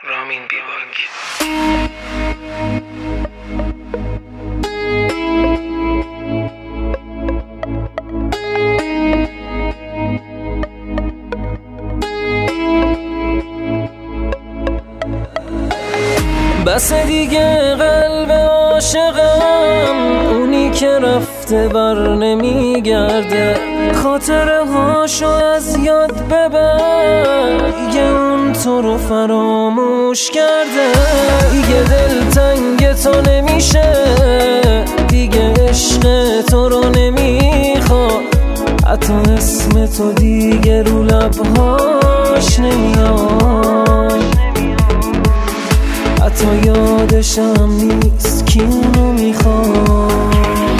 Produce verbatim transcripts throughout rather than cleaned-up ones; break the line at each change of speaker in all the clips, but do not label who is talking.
رامین بیباک.
بس دیگه قلب عاشقم اونی که رفته بر نمیگرده، خاطره هاشو از یاد ببر، دیگه اون تو رو فراموش کرده. دیگه دل تنگ تو نمیشه، دیگه عشق تو رو نمیخواد، حتی اسم تو دیگه رو لبهاش نمیاد، حتی یادشم نیست کی اونو میخواد.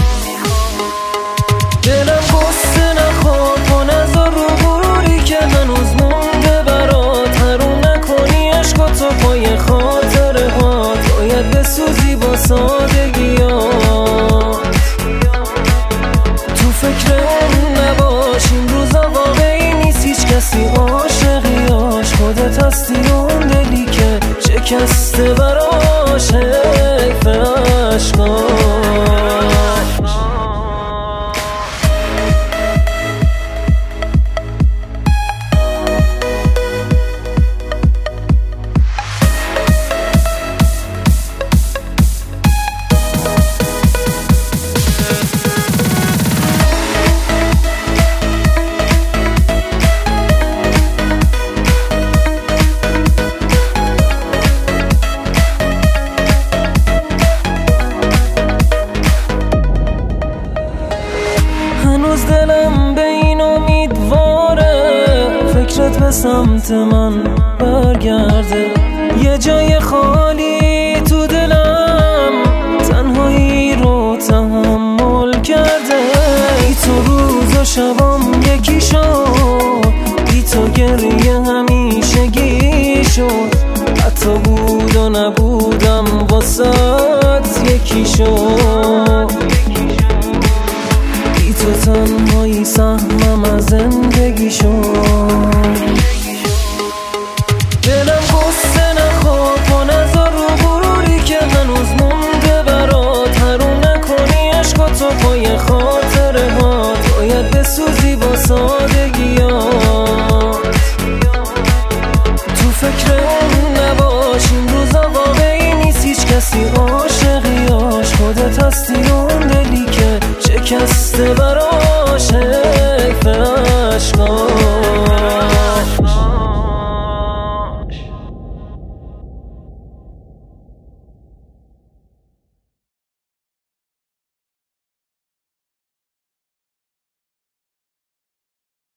دلم قصه نخور کن از رو غروری که هنوز مونده برات، حروم نکنی عشق و تو پای خاطره هات، باید بسوزی با سادگیات، تو فکر اون نباش، این روزا واقعی نیست هیچ کسی عاشقیاش، خودت هستی اون دلی که شکسته براش حیف عشقاش. هنوز دلم به این امیدواره فکرت به سمت من برگرده، یه جای خالی تو دلم تنهایی رو تحمل کرده. بی تو روز و شبام یکی شد، بی تو گریه همیشگی شد، حتی بود و نبودم واسات یکی شد، تو تنهایی سهمم از زندگی شد. دلم قصه نخور کن از رو غروری که هنوز مونده برات، حروم نکنی عشق و تو پای خاطره هات، باید بسوزی با سادگیات، تو فکر اون نباش، این روزا واقعی نیست هیچ کسی عاشقیاش، خودت هستی اون دلی که شکسته براش حیف عشقاش.